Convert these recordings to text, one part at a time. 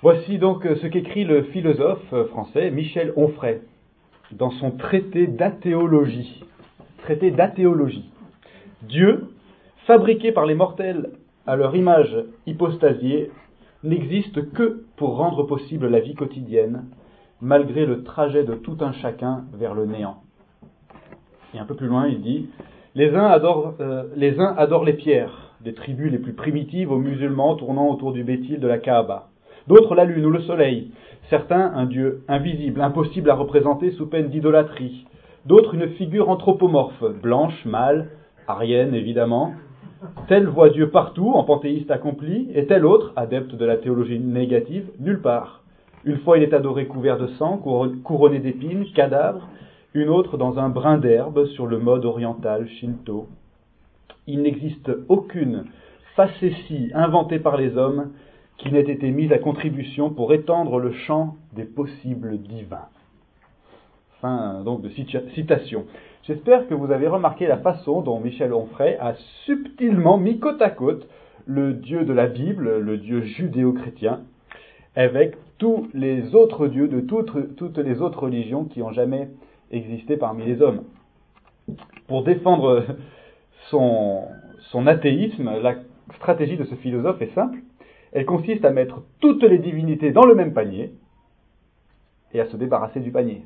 Voici donc ce qu'écrit le philosophe français Michel Onfray dans son traité d'athéologie. Traité d'athéologie. Dieu, fabriqué par les mortels à leur image hypostasiée, n'existe que pour rendre possible la vie quotidienne, malgré le trajet de tout un chacun vers le néant. Et un peu plus loin, il dit « Les uns adorent les pierres, des tribus les plus primitives aux musulmans tournant autour du Béthil de la Kaaba. D'autres la lune ou le soleil, certains un dieu invisible, impossible à représenter sous peine d'idolâtrie. D'autres une figure anthropomorphe, blanche, mâle, arienne évidemment. Tel voit Dieu partout, en panthéiste accompli, et tel autre, adepte de la théologie négative, nulle part. Une fois il est adoré couvert de sang, couronné d'épines, cadavre, une autre dans un brin d'herbe sur le mode oriental shinto. Il n'existe aucune facétie inventée par les hommes qui n'ait été mise à contribution pour étendre le champ des possibles divins. » Fin donc de citation. J'espère que vous avez remarqué la façon dont Michel Onfray a subtilement mis côte à côte le Dieu de la Bible, le Dieu judéo-chrétien, avec tous les autres dieux de toutes les autres religions qui ont jamais existé parmi les hommes. Pour défendre son athéisme, la stratégie de ce philosophe est simple. Elle consiste à mettre toutes les divinités dans le même panier et à se débarrasser du panier.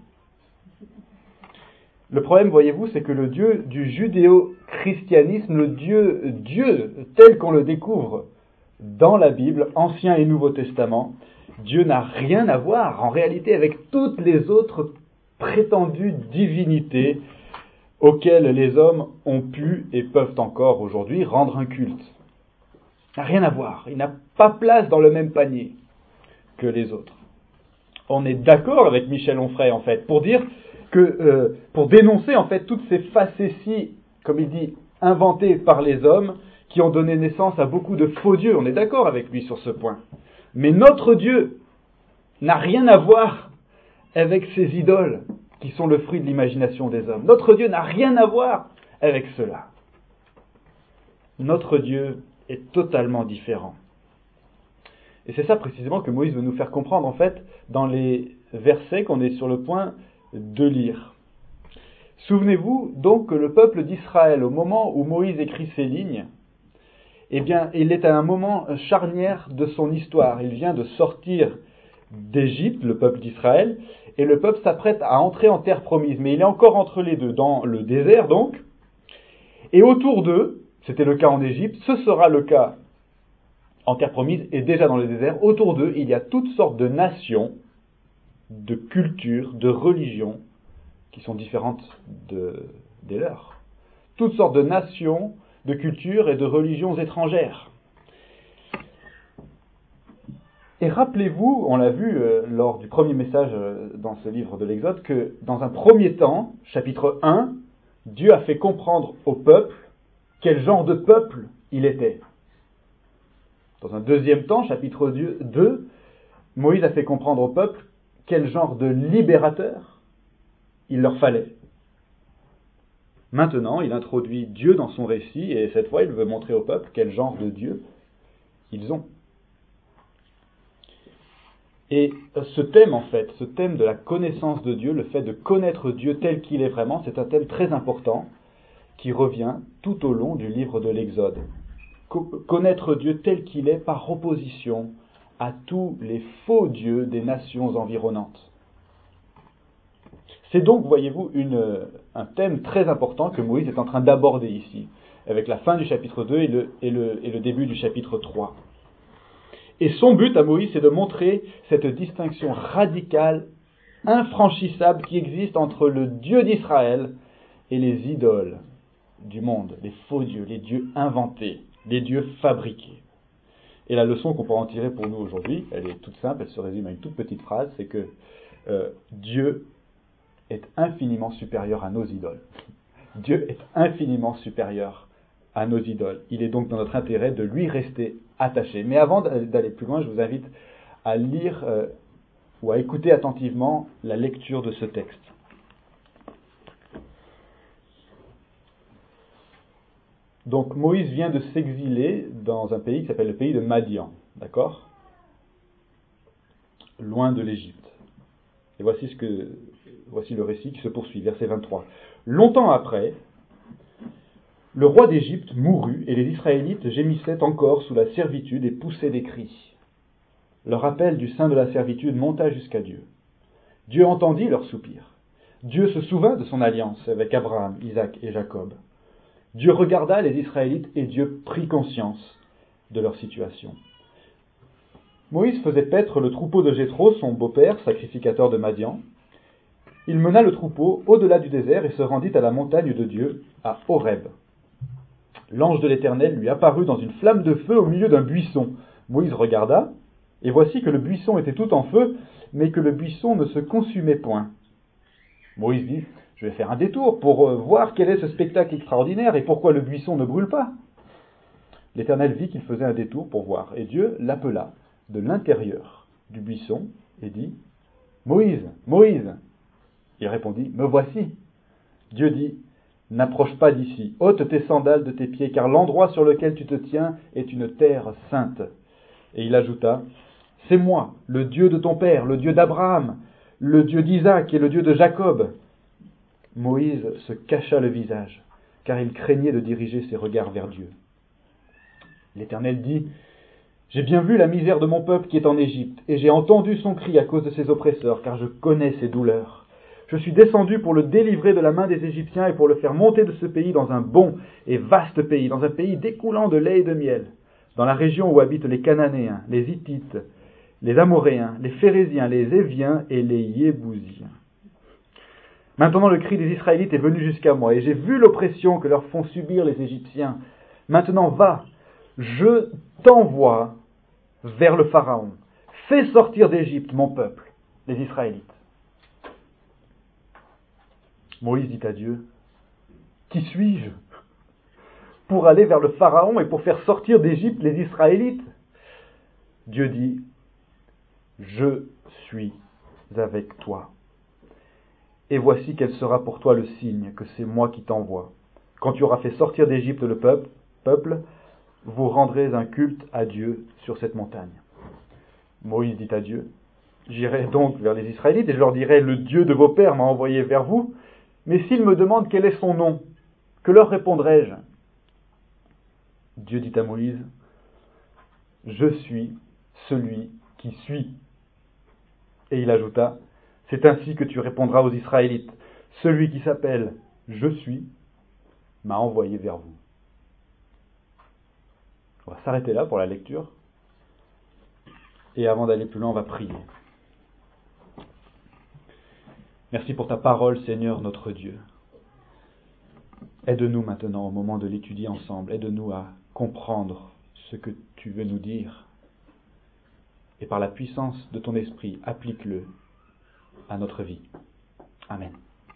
Le problème, voyez-vous, c'est que le Dieu du judéo-christianisme, le Dieu tel qu'on le découvre dans la Bible, Ancien et Nouveau Testament, Dieu n'a rien à voir en réalité avec toutes les autres prétendues divinités auxquelles les hommes ont pu et peuvent encore aujourd'hui rendre un culte. Il n'a rien à voir, il n'a pas place dans le même panier que les autres. On est d'accord avec Michel Onfray en fait, pour dire que, pour dénoncer en fait toutes ces facéties, comme il dit, inventées par les hommes, qui ont donné naissance à beaucoup de faux dieux. On est d'accord avec lui sur ce point. Mais notre Dieu n'a rien à voir avec ces idoles qui sont le fruit de l'imagination des hommes. Notre Dieu n'a rien à voir avec cela. Notre Dieu est totalement différent. Et c'est ça précisément que Moïse veut nous faire comprendre en fait dans les versets qu'on est sur le point de lire. Souvenez-vous donc que le peuple d'Israël, au moment où Moïse écrit ces lignes, eh bien, il est à un moment charnière de son histoire. Il vient de sortir d'Égypte, le peuple d'Israël, et le peuple s'apprête à entrer en terre promise. Mais il est encore entre les deux, dans le désert donc, et autour d'eux, c'était le cas en Égypte, ce sera le cas en terre promise, et déjà dans le désert, autour d'eux, il y a toutes sortes de nations, de cultures, de religions, qui sont différentes des leurs. Toutes sortes de nations, de cultures et de religions étrangères. Et rappelez-vous, on l'a vu lors du premier message dans ce livre de l'Exode, que dans un premier temps, chapitre 1, Dieu a fait comprendre au peuple quel genre de peuple il était. Dans un deuxième temps, chapitre 2, Moïse a fait comprendre au peuple quel genre de libérateur il leur fallait. Maintenant, il introduit Dieu dans son récit, et cette fois, il veut montrer au peuple quel genre de Dieu ils ont. Et ce thème, en fait, ce thème de la connaissance de Dieu, le fait de connaître Dieu tel qu'il est vraiment, c'est un thème très important qui revient tout au long du livre de l'Exode. Connaître Dieu tel qu'il est par opposition à tous les faux dieux des nations environnantes. C'est donc, voyez-vous, un thème très important que Moïse est en train d'aborder ici, avec la fin du chapitre 2 et le début du chapitre 3. Et son but à Moïse, c'est de montrer cette distinction radicale, infranchissable, qui existe entre le Dieu d'Israël et les idoles du monde, les faux dieux, les dieux inventés, les dieux fabriqués. Et la leçon qu'on peut en tirer pour nous aujourd'hui, elle est toute simple, elle se résume à une toute petite phrase, c'est que Dieu est infiniment supérieur à nos idoles. Dieu est infiniment supérieur à nos idoles. Il est donc dans notre intérêt de lui rester attaché. Mais avant d'aller plus loin, je vous invite à lire ou à écouter attentivement la lecture de ce texte. Donc Moïse vient de s'exiler dans un pays qui s'appelle le pays de Madian, d'accord ? loin de l'Égypte. Et voici le récit qui se poursuit, verset 23. Longtemps après, le roi d'Égypte mourut, et les Israélites gémissaient encore sous la servitude et poussaient des cris. Leur appel du sein de la servitude monta jusqu'à Dieu. Dieu entendit leurs soupirs. Dieu se souvint de son alliance avec Abraham, Isaac et Jacob. Dieu regarda les Israélites et Dieu prit conscience de leur situation. Moïse faisait paître le troupeau de Jéthro, son beau-père, sacrificateur de Madian. Il mena le troupeau au-delà du désert et se rendit à la montagne de Dieu, à Horeb. L'ange de l'Éternel lui apparut dans une flamme de feu au milieu d'un buisson. Moïse regarda, et voici que le buisson était tout en feu, mais que le buisson ne se consumait point. Moïse dit, je vais faire un détour pour voir quel est ce spectacle extraordinaire et pourquoi le buisson ne brûle pas. L'Éternel vit qu'il faisait un détour pour voir, et Dieu l'appela de l'intérieur du buisson et dit, Moïse, Moïse. Il répondit, me voici. Dieu dit, n'approche pas d'ici, ôte tes sandales de tes pieds, car l'endroit sur lequel tu te tiens est une terre sainte. Et il ajouta, c'est moi, le Dieu de ton père, le Dieu d'Abraham, le Dieu d'Isaac et le Dieu de Jacob. Moïse se cacha le visage, car il craignait de diriger ses regards vers Dieu. L'Éternel dit, j'ai bien vu la misère de mon peuple qui est en Égypte, et j'ai entendu son cri à cause de ses oppresseurs, car je connais ses douleurs. Je suis descendu pour le délivrer de la main des Égyptiens et pour le faire monter de ce pays dans un bon et vaste pays, dans un pays découlant de lait et de miel, dans la région où habitent les Cananéens, les Hittites, les Amoréens, les Phéréziens, les Éviens et les Yébousiens. Maintenant le cri des Israélites est venu jusqu'à moi, et j'ai vu l'oppression que leur font subir les Égyptiens. Maintenant va, je t'envoie vers le Pharaon. Fais sortir d'Égypte mon peuple, les Israélites. Moïse dit à Dieu, qui suis-je pour aller vers le Pharaon et pour faire sortir d'Égypte les Israélites? Dieu dit, je suis avec toi. Et voici quel sera pour toi le signe que c'est moi qui t'envoie. Quand tu auras fait sortir d'Égypte le peuple, vous rendrez un culte à Dieu sur cette montagne. Moïse dit à Dieu, j'irai donc vers les Israélites et je leur dirai, le Dieu de vos pères m'a envoyé vers vous. Mais s'ils me demandent quel est son nom, que leur répondrai-je? Dieu dit à Moïse, je suis celui qui suis. Et il ajouta, c'est ainsi que tu répondras aux Israélites, celui qui s'appelle je suis m'a envoyé vers vous. On va s'arrêter là pour la lecture. Et avant d'aller plus loin, on va prier. Merci pour ta parole, Seigneur notre Dieu. Aide-nous maintenant au moment de l'étudier ensemble. Aide-nous à comprendre ce que tu veux nous dire. Et par la puissance de ton esprit, applique-le à notre vie. Amen.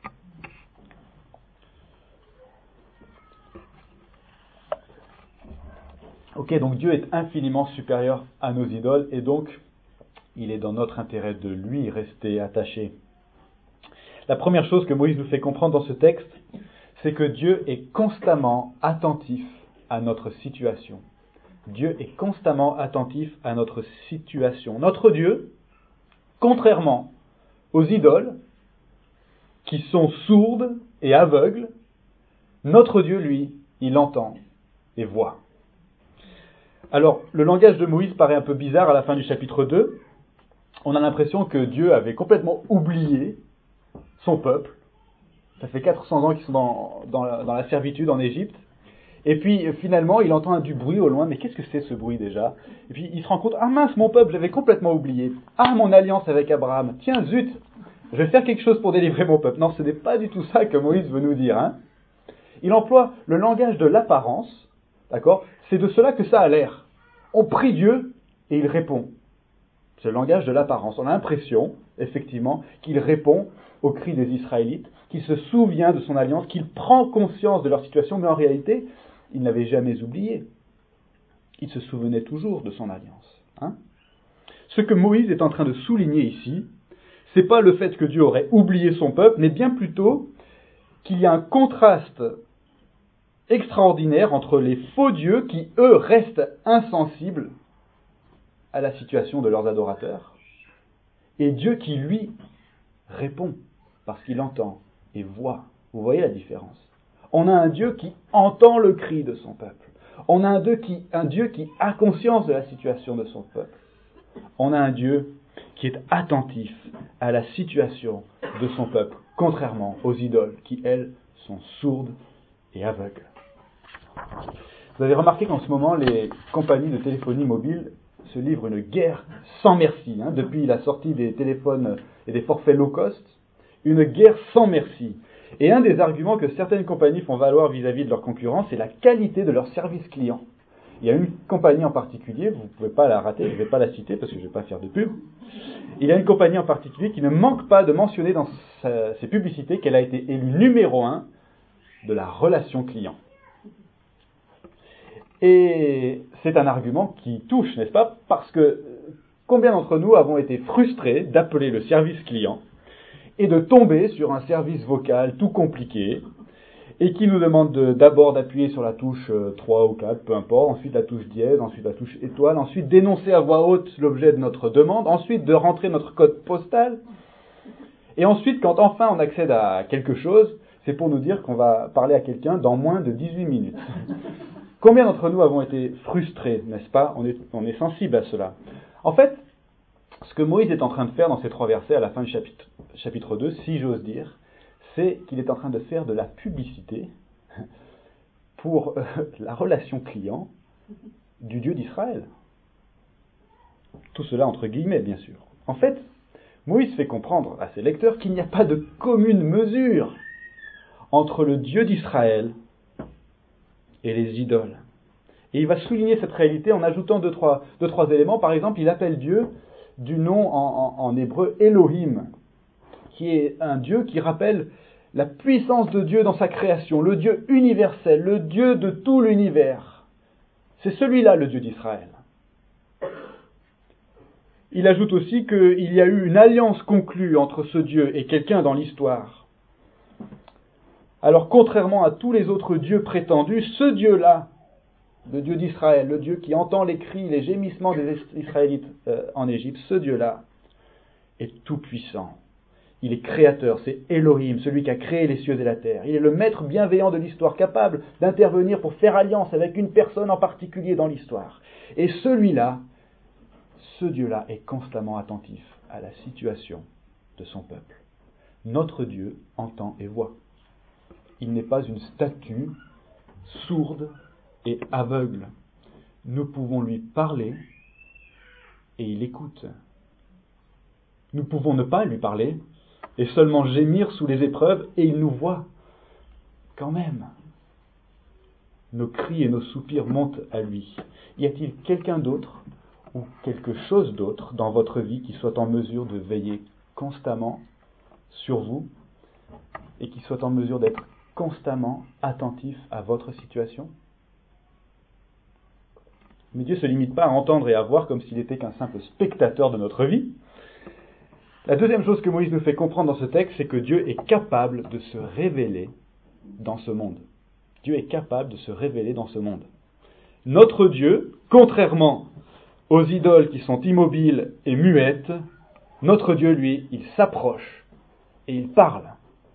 Ok, donc Dieu est infiniment supérieur à nos idoles et donc il est dans notre intérêt de lui rester attaché. La première chose que Moïse nous fait comprendre dans ce texte, c'est que Dieu est constamment attentif à notre situation. Dieu est constamment attentif à notre situation. Notre Dieu, contrairement aux idoles, qui sont sourdes et aveugles, notre Dieu, lui, il entend et voit. Alors, le langage de Moïse paraît un peu bizarre à la fin du chapitre 2. On a l'impression que Dieu avait complètement oublié son peuple. Ça fait 400 ans qu'ils sont dans la servitude en Égypte. Et puis, finalement, il entend du bruit au loin. Mais qu'est-ce que c'est ce bruit déjà? Et puis, il se rend compte, ah mince, mon peuple, j'avais complètement oublié. Ah, mon alliance avec Abraham. Tiens, zut, je vais faire quelque chose pour délivrer mon peuple. Non, ce n'est pas du tout ça que Moïse veut nous dire. Hein. Il emploie le langage de l'apparence. D'accord? C'est de cela que ça a l'air. On prie Dieu et il répond. C'est le langage de l'apparence. On a l'impression, effectivement, qu'il répond aux cris des Israélites, qu'il se souvient de son alliance, qu'il prend conscience de leur situation, mais en réalité, il n'avait jamais oublié. Il se souvenait toujours de son alliance. Hein? Ce que Moïse est en train de souligner ici, c'est pas le fait que Dieu aurait oublié son peuple, mais bien plutôt qu'il y a un contraste extraordinaire entre les faux dieux qui, eux, restent insensibles à la situation de leurs adorateurs, et Dieu qui, lui, répond, parce qu'il entend et voit. Vous voyez la différence? On a un Dieu qui entend le cri de son peuple. On a un Dieu qui a conscience de la situation de son peuple. On a un Dieu qui est attentif à la situation de son peuple, contrairement aux idoles qui, elles, sont sourdes et aveugles. Vous avez remarqué qu'en ce moment, les compagnies de téléphonie mobile se livrent une guerre sans merci. Depuis la sortie des téléphones et des forfaits low cost, une guerre sans merci. Et un des arguments que certaines compagnies font valoir vis-à-vis de leurs concurrents, c'est la qualité de leur service client. Il y a une compagnie en particulier, vous ne pouvez pas la rater, je ne vais pas la citer parce que je ne vais pas faire de pub. Il y a une compagnie en particulier qui ne manque pas de mentionner dans ses publicités qu'elle a été élue numéro 1 de la relation client. Et c'est un argument qui touche, n'est-ce pas? Parce que combien d'entre nous avons été frustrés d'appeler le service client et de tomber sur un service vocal tout compliqué et qui nous demande d'abord d'appuyer sur la touche 3 ou 4, peu importe, ensuite la touche dièse, ensuite la touche étoile, ensuite d'énoncer à voix haute l'objet de notre demande, ensuite de rentrer notre code postal, et ensuite, quand enfin on accède à quelque chose, c'est pour nous dire qu'on va parler à quelqu'un dans moins de 18 minutes. Combien d'entre nous avons été frustrés, n'est-ce pas? On est sensible à cela. En fait, ce que Moïse est en train de faire dans ces 3 versets à la fin du chapitre 2, si j'ose dire, c'est qu'il est en train de faire de la publicité pour la relation client du Dieu d'Israël. Tout cela entre guillemets, bien sûr. En fait, Moïse fait comprendre à ses lecteurs qu'il n'y a pas de commune mesure entre le Dieu d'Israël et les idoles. Et il va souligner cette réalité en ajoutant deux, trois éléments. Par exemple, il appelle Dieu du nom en hébreu Elohim, qui est un Dieu qui rappelle la puissance de Dieu dans sa création, le Dieu universel, le Dieu de tout l'univers. C'est celui-là le Dieu d'Israël. Il ajoute aussi qu'il y a eu une alliance conclue entre ce Dieu et quelqu'un dans l'histoire. Alors, contrairement à tous les autres dieux prétendus, ce Dieu-là, le Dieu d'Israël, le Dieu qui entend les cris, les gémissements des Israélites en Égypte, ce Dieu-là est tout-puissant. Il est créateur, c'est Elohim, celui qui a créé les cieux et la terre. Il est le maître bienveillant de l'histoire, capable d'intervenir pour faire alliance avec une personne en particulier dans l'histoire. Et celui-là, ce Dieu-là est constamment attentif à la situation de son peuple. Notre Dieu entend et voit. Il n'est pas une statue sourde et aveugle. Nous pouvons lui parler et il écoute. Nous pouvons ne pas lui parler et seulement gémir sous les épreuves et il nous voit quand même. Nos cris et nos soupirs montent à lui. Y a-t-il quelqu'un d'autre ou quelque chose d'autre dans votre vie qui soit en mesure de veiller constamment sur vous et qui soit en mesure d'être constamment attentif à votre situation? Mais Dieu ne se limite pas à entendre et à voir comme s'il n'était qu'un simple spectateur de notre vie. La deuxième chose que Moïse nous fait comprendre dans ce texte, c'est que Dieu est capable de se révéler dans ce monde. Dieu est capable de se révéler dans ce monde. Notre Dieu, contrairement aux idoles qui sont immobiles et muettes, notre Dieu, lui, il s'approche et il parle.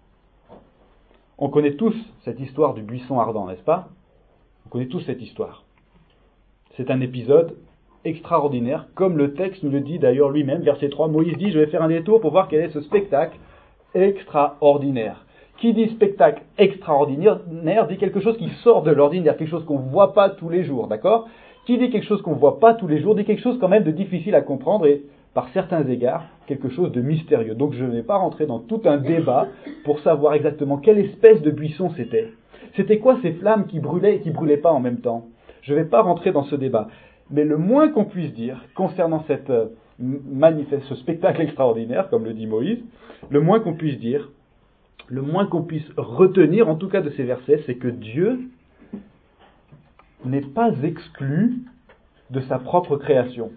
On connaît tous cette histoire du buisson ardent, n'est-ce pas? On connaît tous cette histoire. C'est un épisode extraordinaire, comme le texte nous le dit d'ailleurs lui-même, verset 3, Moïse dit, je vais faire un détour pour voir quel est ce spectacle extraordinaire. Qui dit spectacle extraordinaire dit quelque chose qui sort de l'ordinaire, quelque chose qu'on ne voit pas tous les jours, d'accord? Qui dit quelque chose qu'on ne voit pas tous les jours, dit quelque chose quand même de difficile à comprendre et, par certains égards, quelque chose de mystérieux. Donc je ne vais pas rentrer dans tout un débat pour savoir exactement quelle espèce de buisson c'était. C'était quoi ces flammes qui brûlaient et qui ne brûlaient pas en même temps? Je ne vais pas rentrer dans ce débat. Mais le moins qu'on puisse dire concernant ce spectacle extraordinaire, comme le dit Moïse, le moins qu'on puisse dire, le moins qu'on puisse retenir, en tout cas de ces versets, c'est que Dieu n'est pas exclu de sa propre création.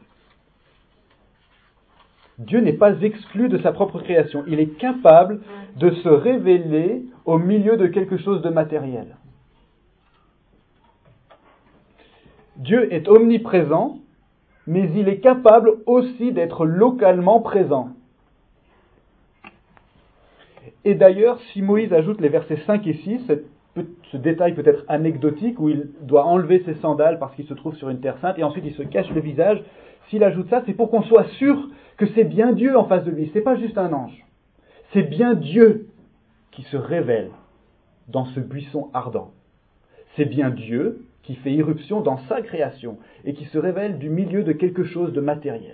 Dieu n'est pas exclu de sa propre création. Il est capable de se révéler au milieu de quelque chose de matériel. Dieu est omniprésent, mais il est capable aussi d'être localement présent. Et d'ailleurs, si Moïse ajoute les versets 5 et 6, ce détail peut être anecdotique, où il doit enlever ses sandales parce qu'il se trouve sur une terre sainte, et ensuite il se cache le visage, s'il ajoute ça, c'est pour qu'on soit sûr que c'est bien Dieu en face de lui, c'est pas juste un ange. C'est bien Dieu qui se révèle dans ce buisson ardent. C'est bien Dieu qui fait irruption dans sa création et qui se révèle du milieu de quelque chose de matériel.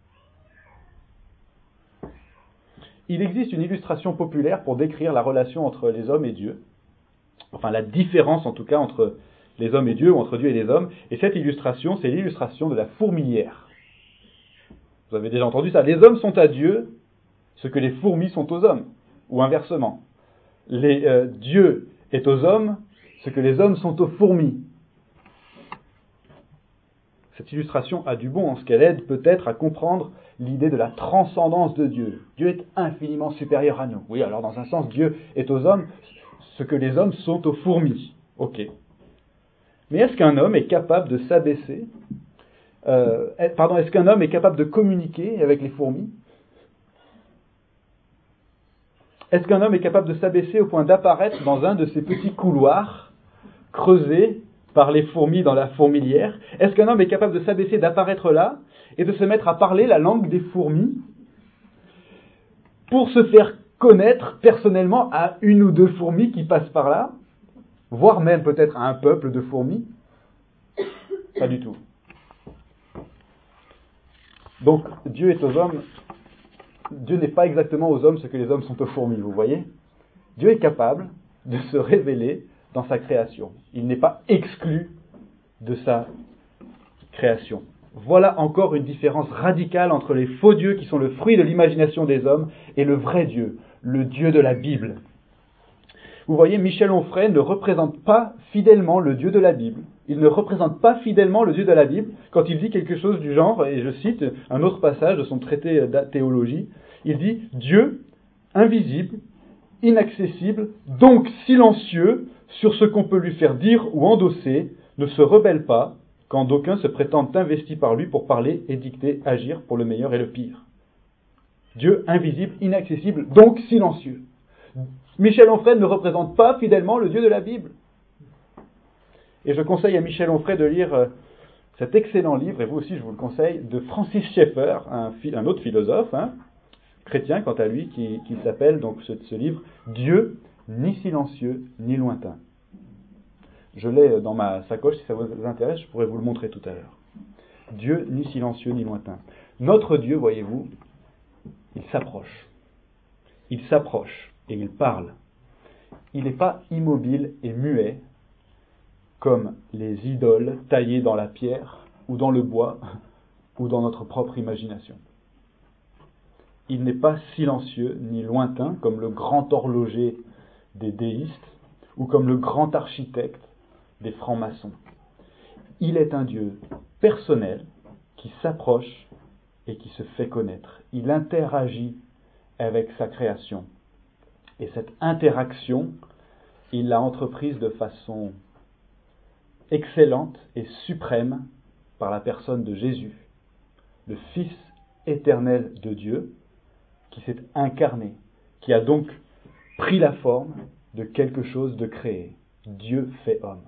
Il existe une illustration populaire pour décrire la relation entre les hommes et Dieu, enfin la différence en tout cas entre les hommes et Dieu, ou entre Dieu et les hommes, et cette illustration, c'est l'illustration de la fourmilière. Vous avez déjà entendu ça. Les hommes sont à Dieu ce que les fourmis sont aux hommes, ou inversement. Dieu est aux hommes ce que les hommes sont aux fourmis. Cette illustration a du bon en ce qu'elle aide peut-être à comprendre l'idée de la transcendance de Dieu. Dieu est infiniment supérieur à nous. Oui, alors dans un sens, Dieu est aux hommes ce que les hommes sont aux fourmis. Ok. Mais est-ce qu'un homme est capable de s'abaisser est-ce qu'un homme est capable de communiquer avec les fourmis? Est-ce qu'un homme est capable de s'abaisser au point d'apparaître dans un de ces petits couloirs creusés par les fourmis dans la fourmilière? Est-ce qu'un homme est capable de s'abaisser, d'apparaître là, et de se mettre à parler la langue des fourmis pour se faire connaître personnellement à une ou deux fourmis qui passent par là, voire même peut-être à un peuple de fourmis? Pas du tout. Donc, Dieu est aux hommes. Dieu n'est pas exactement aux hommes ce que les hommes sont aux fourmis, vous voyez? Dieu est capable de se révéler dans sa création. Il n'est pas exclu de sa création. Voilà encore une différence radicale entre les faux dieux qui sont le fruit de l'imagination des hommes et le vrai Dieu, le Dieu de la Bible. Vous voyez, Michel Onfray ne représente pas fidèlement le Dieu de la Bible. Il ne représente pas fidèlement le Dieu de la Bible quand il dit quelque chose du genre, et je cite un autre passage de son traité d'athéologie, il dit « Dieu, invisible, inaccessible, donc silencieux sur ce qu'on peut lui faire dire ou endosser, ne se rebelle pas quand d'aucuns se prétendent investis par lui pour parler, édicter, agir pour le meilleur et le pire. Dieu invisible, inaccessible, donc silencieux. » Michel Onfray ne représente pas fidèlement le Dieu de la Bible. Et je conseille à Michel Onfray de lire cet excellent livre, et vous aussi je vous le conseille, de Francis Schaeffer, un autre philosophe, chrétien quant à lui, qui s'appelle donc ce livre « Dieu, ni silencieux, ni lointain ». Je l'ai dans ma sacoche, si ça vous intéresse, je pourrais vous le montrer tout à l'heure. Dieu, ni silencieux, ni lointain. Notre Dieu, voyez-vous, il s'approche. Il s'approche et il parle. Il n'est pas immobile et muet, comme les idoles taillées dans la pierre, ou dans le bois, ou dans notre propre imagination. Il n'est pas silencieux ni lointain, comme le grand horloger des déistes, ou comme le grand architecte des francs-maçons. Il est un Dieu personnel, qui s'approche et qui se fait connaître. Il interagit avec sa création. Et cette interaction, il l'a entreprise de façon excellente et suprême par la personne de Jésus, le Fils éternel de Dieu, qui s'est incarné, qui a donc pris la forme de quelque chose de créé. Dieu fait homme.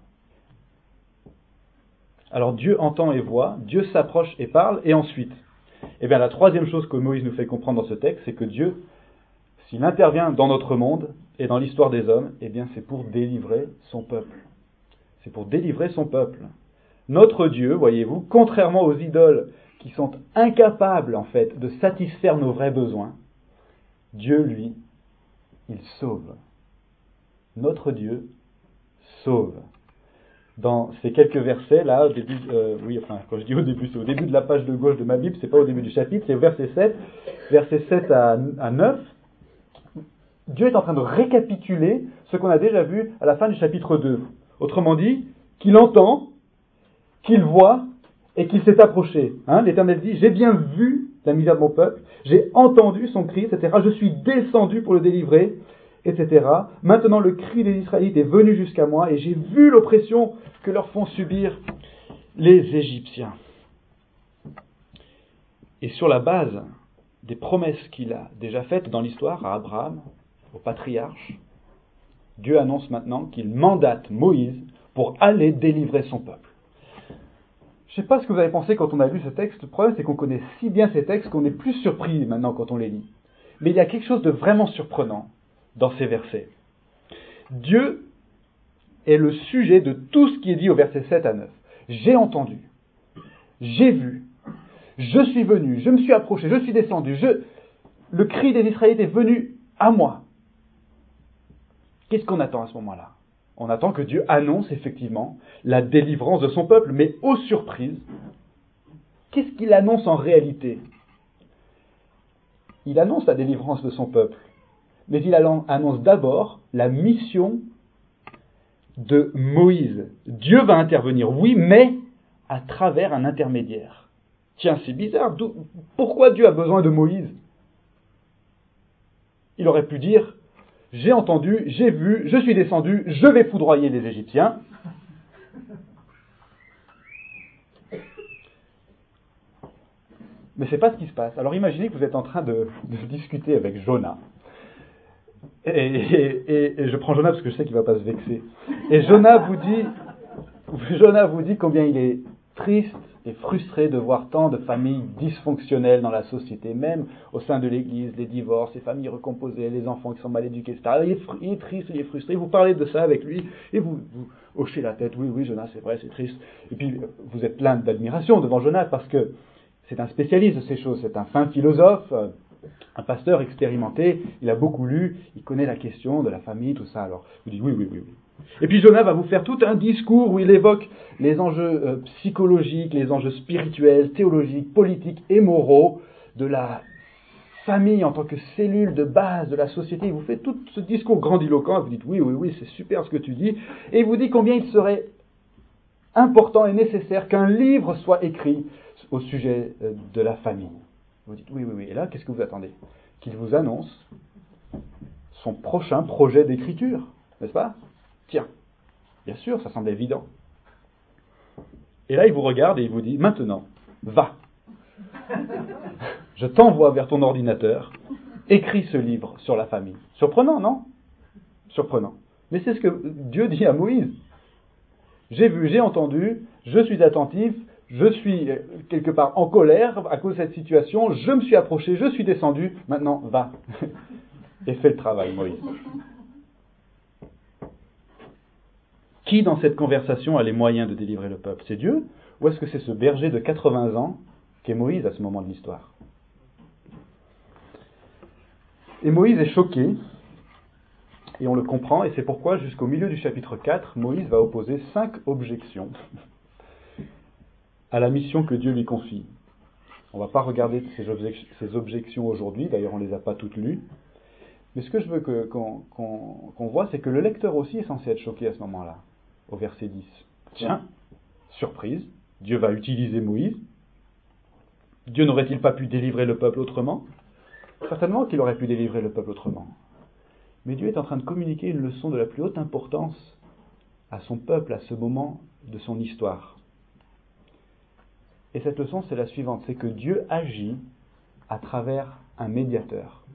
Alors Dieu entend et voit, Dieu s'approche et parle, et ensuite, la troisième chose que Moïse nous fait comprendre dans ce texte, c'est que Dieu, s'il intervient dans notre monde et dans l'histoire des hommes, c'est pour délivrer son peuple. C'est pour délivrer son peuple. Notre Dieu, voyez-vous, contrairement aux idoles qui sont incapables, en fait, de satisfaire nos vrais besoins, Dieu, lui, il sauve. Notre Dieu sauve. Dans ces quelques versets, là, au début, quand je dis au début, c'est au début de la page de gauche de ma Bible, c'est pas au début du chapitre, c'est verset 7 à 9, Dieu est en train de récapituler ce qu'on a déjà vu à la fin du chapitre 2. Autrement dit, qu'il entend, qu'il voit et qu'il s'est approché. L'Éternel dit, j'ai bien vu la misère de mon peuple, j'ai entendu son cri, etc. Je suis descendu pour le délivrer, etc. Maintenant le cri des Israélites est venu jusqu'à moi et j'ai vu l'oppression que leur font subir les Égyptiens. Et sur la base des promesses qu'il a déjà faites dans l'histoire à Abraham, au patriarche, Dieu annonce maintenant qu'il mandate Moïse pour aller délivrer son peuple. Je ne sais pas ce que vous avez pensé quand on a lu ce texte. Le problème, c'est qu'on connaît si bien ces textes qu'on est plus surpris maintenant quand on les lit. Mais il y a quelque chose de vraiment surprenant dans ces versets. Dieu est le sujet de tout ce qui est dit au verset 7 à 9. J'ai entendu, j'ai vu, je suis venu, je me suis approché, je suis descendu, le cri des Israélites est venu à moi. Qu'est-ce qu'on attend à ce moment-là ? On attend que Dieu annonce effectivement la délivrance de son peuple, mais aux surprises, qu'est-ce qu'il annonce en réalité ? Il annonce la délivrance de son peuple, mais il annonce d'abord la mission de Moïse. Dieu va intervenir, oui, mais à travers un intermédiaire. Tiens, c'est bizarre. Pourquoi Dieu a besoin de Moïse ? Il aurait pu dire, j'ai entendu, j'ai vu, je suis descendu, je vais foudroyer les Égyptiens. Mais c'est pas ce qui se passe. Alors imaginez que vous êtes en train de discuter avec Jonas. Et je prends Jonas parce que je sais qu'il ne va pas se vexer. Et Jonas vous dit combien il est triste et frustré de voir tant de familles dysfonctionnelles dans la société, même au sein de l'Église, les divorces, les familles recomposées, les enfants qui sont mal éduqués, etc. Il est triste, il est frustré. Vous parlez de ça avec lui et vous hochez la tête. Oui, Jonas, c'est vrai, c'est triste. Et puis vous êtes plein d'admiration devant Jonas parce que c'est un spécialiste de ces choses, c'est un fin philosophe, un pasteur expérimenté, il a beaucoup lu, il connaît la question de la famille, tout ça. Alors, vous dites oui. Et puis Jonas va vous faire tout un discours où il évoque les enjeux psychologiques, les enjeux spirituels, théologiques, politiques et moraux de la famille en tant que cellule de base de la société. Il vous fait tout ce discours grandiloquent, et vous dites oui, c'est super ce que tu dis, et il vous dit combien il serait important et nécessaire qu'un livre soit écrit au sujet de la famille. Vous dites oui. Et là, qu'est-ce que vous attendez ? Qu'il vous annonce son prochain projet d'écriture, n'est-ce pas ? Tiens, bien sûr, ça semble évident. Et là, il vous regarde et il vous dit, maintenant, va. Je t'envoie vers ton ordinateur, écris ce livre sur la famille. Surprenant, non ? Surprenant. Mais c'est ce que Dieu dit à Moïse. J'ai vu, j'ai entendu, je suis attentif, je suis quelque part en colère à cause de cette situation, je me suis approché, je suis descendu, maintenant va et fais le travail, Moïse. Qui dans cette conversation a les moyens de délivrer le peuple ? C'est Dieu ? Ou est-ce que c'est ce berger de 80 ans qu'est Moïse à ce moment de l'histoire ? Et Moïse est choqué, et on le comprend, et c'est pourquoi jusqu'au milieu du chapitre 4, Moïse va opposer 5 objections à la mission que Dieu lui confie. On ne va pas regarder ces objections aujourd'hui, d'ailleurs on ne les a pas toutes lues, mais ce que je veux qu'on voit, c'est que le lecteur aussi est censé être choqué à ce moment-là, au verset 10. Tiens, surprise, Dieu va utiliser Moïse. Dieu n'aurait-il pas pu délivrer le peuple autrement ? Certainement qu'il aurait pu délivrer le peuple autrement. Mais Dieu est en train de communiquer une leçon de la plus haute importance à son peuple à ce moment de son histoire. Et cette leçon, c'est la suivante, c'est que Dieu agit à travers un médiateur.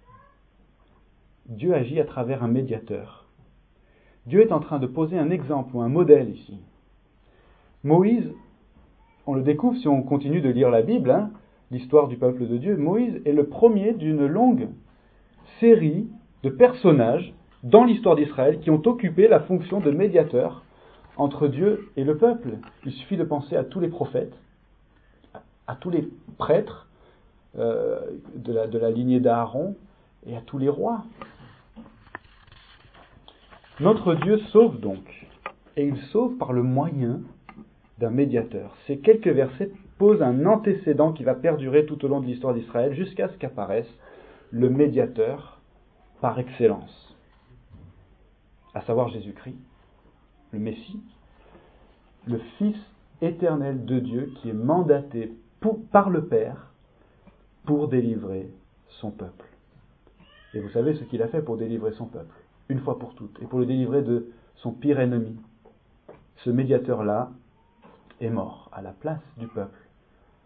Dieu agit à travers un médiateur. Dieu est en train de poser un exemple ou un modèle ici. Moïse, on le découvre si on continue de lire la Bible, l'histoire du peuple de Dieu. Moïse est le premier d'une longue série de personnages dans l'histoire d'Israël qui ont occupé la fonction de médiateur entre Dieu et le peuple. Il suffit de penser à tous les prophètes, à tous les prêtres de la lignée d'Aaron et à tous les rois. Notre Dieu sauve donc, et il sauve par le moyen d'un médiateur. Ces quelques versets posent un antécédent qui va perdurer tout au long de l'histoire d'Israël jusqu'à ce qu'apparaisse le médiateur par excellence, à savoir Jésus-Christ, le Messie, le Fils éternel de Dieu qui est mandaté par le Père pour délivrer son peuple. Et vous savez ce qu'il a fait pour délivrer son peuple, une fois pour toutes, et pour le délivrer de son pire ennemi. Ce médiateur-là est mort à la place du peuple.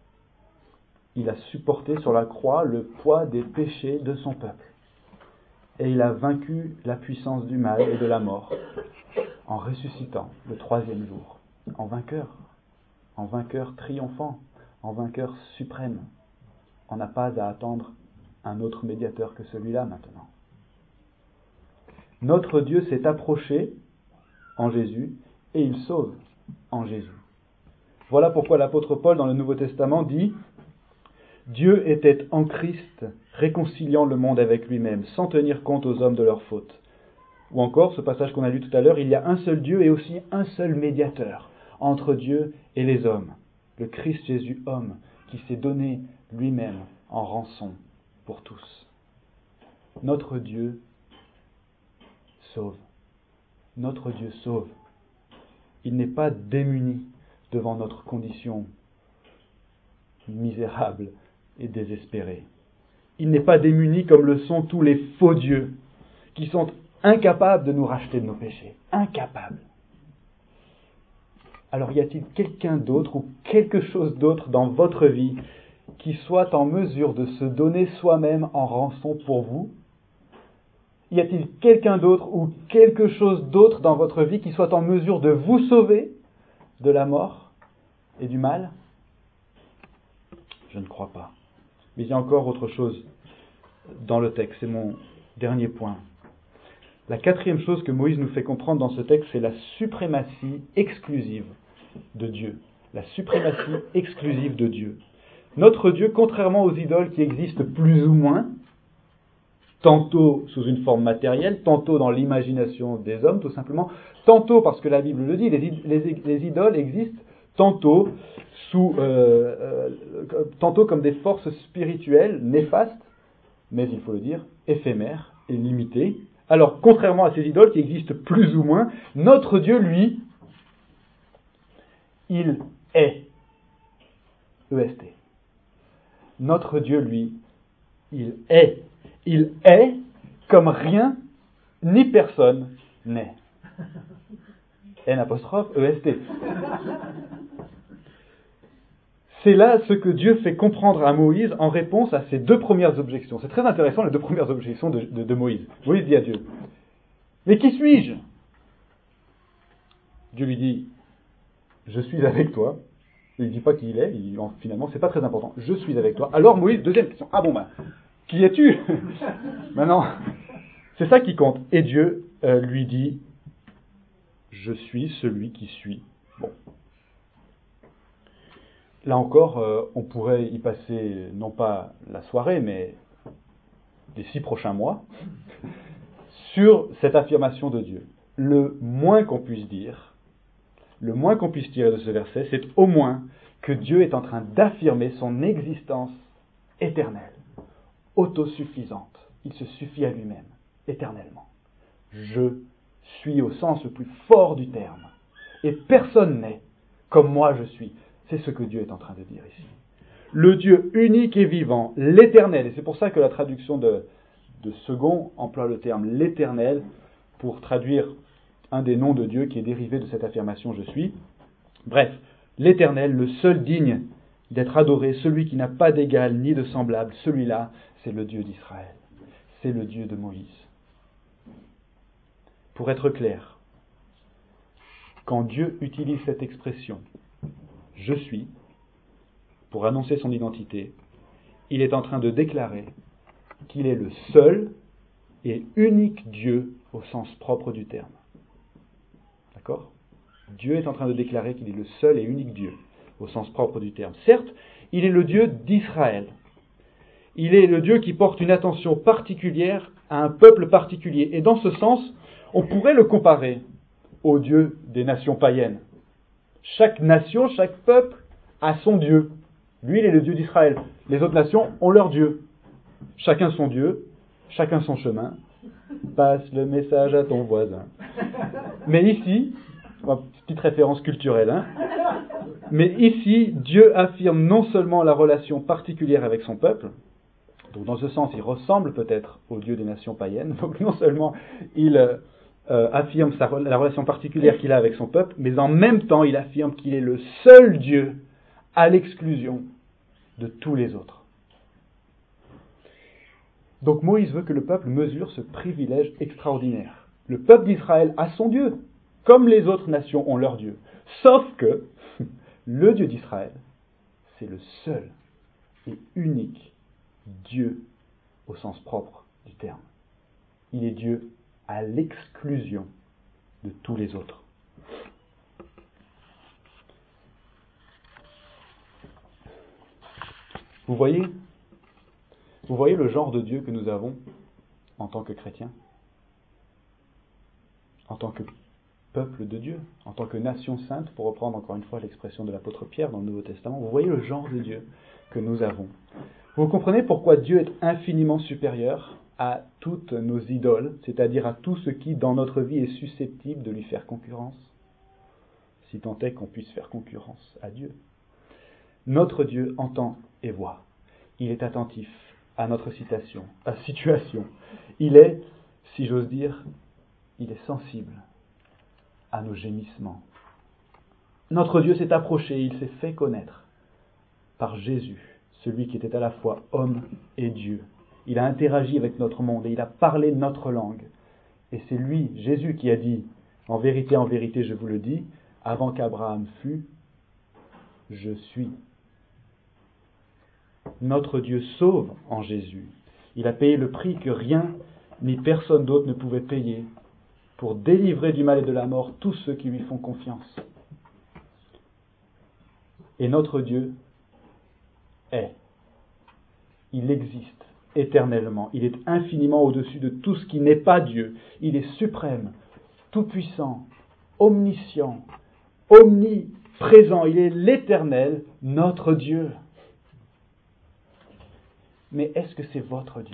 Il a supporté sur la croix le poids des péchés de son peuple. et il a vaincu la puissance du mal et de la mort en ressuscitant le 3e jour, en vainqueur triomphant, en vainqueur suprême. On n'a pas à attendre un autre médiateur que celui-là maintenant. Notre Dieu s'est approché en Jésus et il sauve en Jésus. Voilà pourquoi l'apôtre Paul dans le Nouveau Testament dit « Dieu était en Christ, réconciliant le monde avec lui-même, sans tenir compte aux hommes de leurs fautes. » Ou encore, ce passage qu'on a lu tout à l'heure, il y a un seul Dieu et aussi un seul médiateur entre Dieu et les hommes, le Christ Jésus homme, qui s'est donné lui-même en rançon pour tous. Notre Dieu sauve. Notre Dieu sauve. Il n'est pas démuni devant notre condition misérable et désespérée. Il n'est pas démuni comme le sont tous les faux dieux qui sont incapables de nous racheter de nos péchés. Incapables. Alors y a-t-il quelqu'un d'autre ou quelque chose d'autre dans votre vie qui soit en mesure de se donner soi-même en rançon pour vous? Y a-t-il quelqu'un d'autre ou quelque chose d'autre dans votre vie qui soit en mesure de vous sauver de la mort et du mal? Je ne crois pas. Mais il y a encore autre chose dans le texte, c'est mon dernier point. La 4e chose que Moïse nous fait comprendre dans ce texte, c'est la suprématie exclusive de Dieu. La suprématie exclusive de Dieu. Notre Dieu, contrairement aux idoles qui existent plus ou moins, tantôt sous une forme matérielle, tantôt dans l'imagination des hommes, tout simplement, tantôt parce que la Bible le dit, les idoles existent tantôt tantôt comme des forces spirituelles néfastes, mais il faut le dire, éphémères et limitées. Alors, contrairement à ces idoles qui existent plus ou moins, notre Dieu, lui, il est. E-S-T. Notre Dieu, lui, il est. Il est comme rien ni personne n'est. N'-E-S-T. C'est là ce que Dieu fait comprendre à Moïse en réponse à ses 2 premières objections. C'est très intéressant, les 2 premières objections de Moïse. Moïse dit à Dieu, « Mais qui suis-je » Dieu lui dit, « Je suis avec toi. » Il ne dit pas qui il est, finalement, c'est pas très important. « Je suis avec toi. » Alors Moïse, 2e question, « Ah bon, qui es-tu » Maintenant, c'est ça qui compte. Et Dieu lui dit, « Je suis celui qui suis. » Bon. Là encore, on pourrait y passer, non pas la soirée, mais les 6 prochains mois, sur cette affirmation de Dieu. Le moins qu'on puisse dire, le moins qu'on puisse tirer de ce verset, c'est au moins que Dieu est en train d'affirmer son existence éternelle, autosuffisante. Il se suffit à lui-même, éternellement. Je suis au sens le plus fort du terme. Et personne n'est comme moi je suis. C'est ce que Dieu est en train de dire ici. Le Dieu unique et vivant, l'éternel, et c'est pour ça que la traduction de Second emploie le terme l'éternel pour traduire un des noms de Dieu qui est dérivé de cette affirmation je suis. Bref, l'éternel, le seul digne d'être adoré, celui qui n'a pas d'égal ni de semblable, celui-là, c'est le Dieu d'Israël. C'est le Dieu de Moïse. Pour être clair, quand Dieu utilise cette expression « je suis » pour annoncer son identité, il est en train de déclarer qu'il est le seul et unique Dieu au sens propre du terme. D'accord ? Dieu est en train de déclarer qu'il est le seul et unique Dieu au sens propre du terme. Certes, il est le Dieu d'Israël. Il est le Dieu qui porte une attention particulière à un peuple particulier. Et dans ce sens, on pourrait le comparer au Dieu des nations païennes. Chaque nation, chaque peuple a son Dieu. Lui, il est le Dieu d'Israël. Les autres nations ont leur Dieu. Chacun son Dieu, chacun son chemin. Passe le message à ton voisin. Mais ici, petite référence culturelle, mais ici, Dieu affirme non seulement la relation particulière avec son peuple, donc dans ce sens, il ressemble peut-être au Dieu des nations païennes, donc non seulement il affirme la relation particulière qu'il a avec son peuple, mais en même temps, il affirme qu'il est le seul Dieu à l'exclusion de tous les autres. Donc Moïse veut que le peuple mesure ce privilège extraordinaire. Le peuple d'Israël a son Dieu, comme les autres nations ont leur Dieu. Sauf que le Dieu d'Israël, c'est le seul et unique Dieu au sens propre du terme. Il est Dieu à l'exclusion de tous les autres. Vous voyez le genre de Dieu que nous avons en tant que chrétiens, en tant que peuple de Dieu, en tant que nation sainte, pour reprendre encore une fois l'expression de l'apôtre Pierre dans le Nouveau Testament. Vous voyez le genre de Dieu que nous avons. Vous comprenez pourquoi Dieu est infiniment supérieur à toutes nos idoles, c'est-à-dire à tout ce qui, dans notre vie, est susceptible de lui faire concurrence, si tant est qu'on puisse faire concurrence à Dieu. Notre Dieu entend et voit. Il est attentif à notre situation. Il est, si j'ose dire, il est sensible à nos gémissements. Notre Dieu s'est approché, il s'est fait connaître par Jésus, celui qui était à la fois homme et Dieu. Il a interagi avec notre monde et il a parlé notre langue. Et c'est lui, Jésus, qui a dit, en vérité, je vous le dis, avant qu'Abraham fût, je suis. Notre Dieu sauve en Jésus. Il a payé le prix que rien ni personne d'autre ne pouvait payer pour délivrer du mal et de la mort tous ceux qui lui font confiance. Et notre Dieu il existe éternellement. Il est infiniment au-dessus de tout ce qui n'est pas Dieu. Il est suprême, tout-puissant, omniscient, omniprésent. Il est l'éternel, notre Dieu. Mais est-ce que c'est votre Dieu ?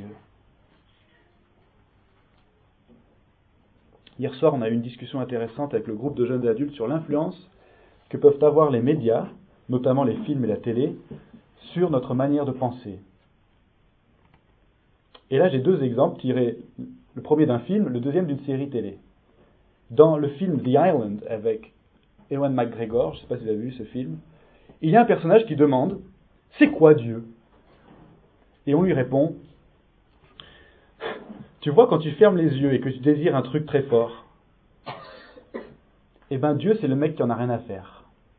Hier soir, on a eu une discussion intéressante avec le groupe de jeunes adultes sur l'influence que peuvent avoir les médias, notamment les films et la télé, sur notre manière de penser. Et là, j'ai deux exemples tirés, le premier d'un film, le deuxième d'une série télé. Dans le film The Island, avec Ewan McGregor, je ne sais pas si vous avez vu ce film, il y a un personnage qui demande « C'est quoi Dieu ?» Et on lui répond « Tu vois, quand tu fermes les yeux et que tu désires un truc très fort, eh ben Dieu, c'est le mec qui en a rien à faire. »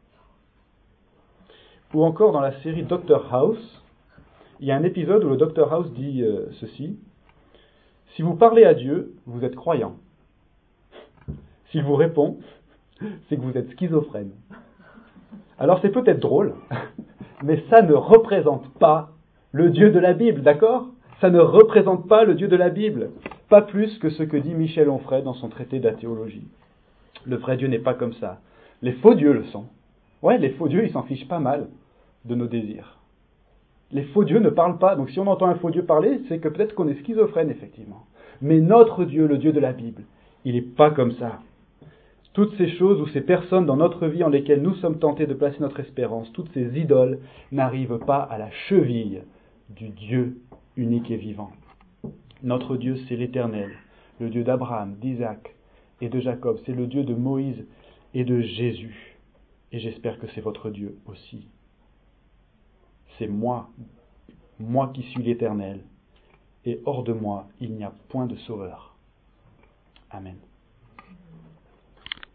Ou encore dans la série Dr House, il y a un épisode où le Dr House dit ceci: « Si vous parlez à Dieu, vous êtes croyant. S'il vous répond, c'est que vous êtes schizophrène. » Alors c'est peut-être drôle, mais ça ne représente pas le Dieu de la Bible, d'accord ? Ça ne représente pas le Dieu de la Bible, pas plus que ce que dit Michel Onfray dans son traité d'athéologie. Le vrai Dieu n'est pas comme ça. Les faux dieux le sont. Ouais, les faux dieux, ils s'en fichent pas mal de nos désirs. Les faux dieux ne parlent pas. Donc si on entend un faux Dieu parler, c'est que peut-être qu'on est schizophrène, effectivement. Mais notre Dieu, le Dieu de la Bible, il n'est pas comme ça. Toutes ces choses ou ces personnes dans notre vie en lesquelles nous sommes tentés de placer notre espérance, toutes ces idoles n'arrivent pas à la cheville du Dieu unique et vivant. Notre Dieu, c'est l'Éternel, le Dieu d'Abraham, d'Isaac et de Jacob. C'est le Dieu de Moïse et de Jésus. Et j'espère que c'est votre Dieu aussi. C'est moi qui suis l'Éternel, et hors de moi, il n'y a point de sauveur. Amen.